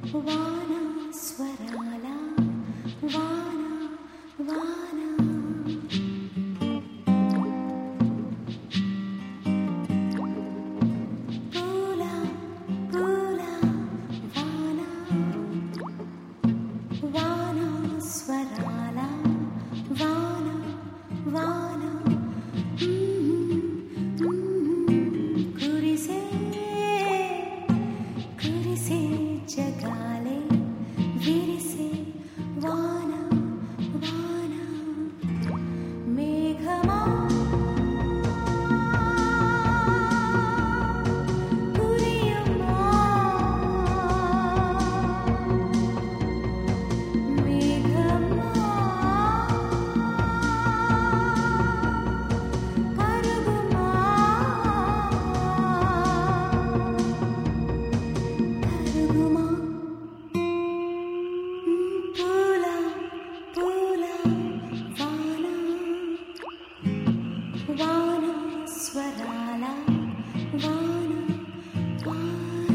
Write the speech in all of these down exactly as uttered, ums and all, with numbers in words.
వాన స్వరాల వాన వాన పూల పూల వాన వాన స్వరాల వాన వాన కురిసే కురిసే జగాలే విరిసే వాన వాన మేఘమా కురియమ్మా మేఘమా కరుగుమా కరుగుమా పూల పూల వాన వాన స్వరాల వాన వాన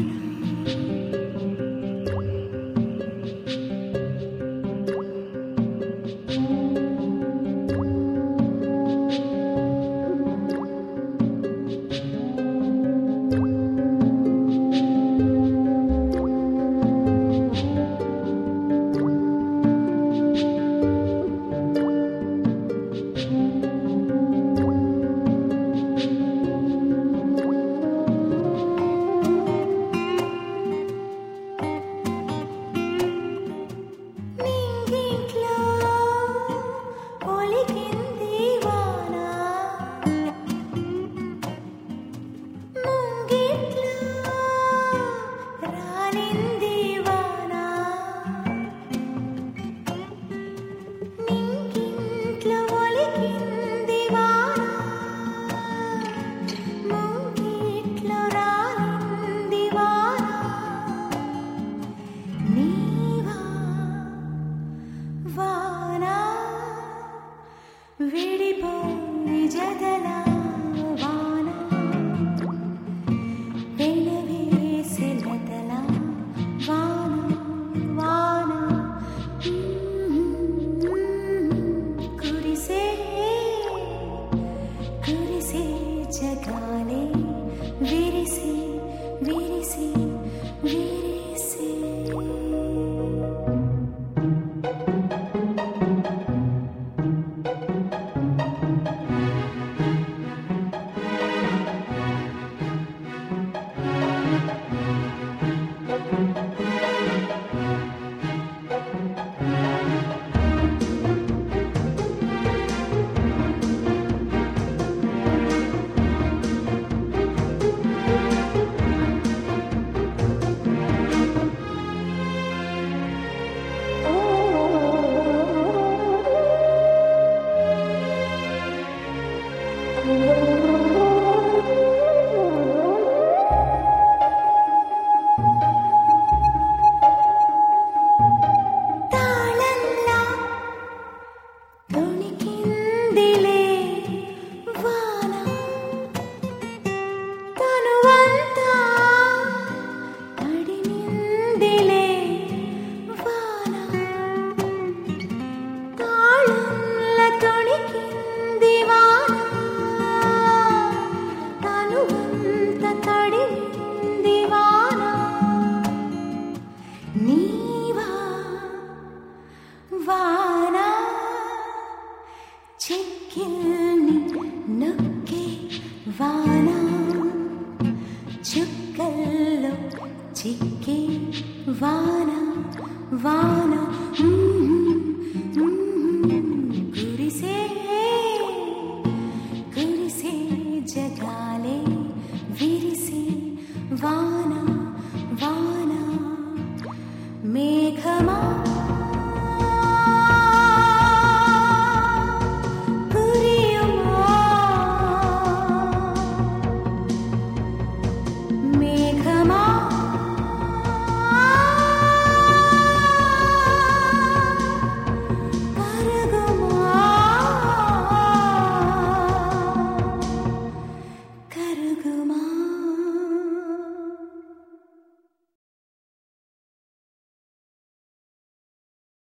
నింగిట్లో ఒలికింది వాన ముంగిట్లో రాలింది వాన నింగిట్లో ఒలికింది వాన ముంగిట్లో రాలింది వాన నీవా వాన విడిపోయి జగల వాన వెనవేసే లతల వాన వాన కురిసే కురిసే జగాలే విరిసే విరిసే విరిసే తాళంలా తొణికిందిలే వాన తనువంతా తడినిందిలే వాన తాళంలా తొణికింది వాన తనువంతా తడినింది వాన నీవా వాన చెక్కిల్ని నొక్కే వాన చుక్కల్లో చిక్కే వాన వాన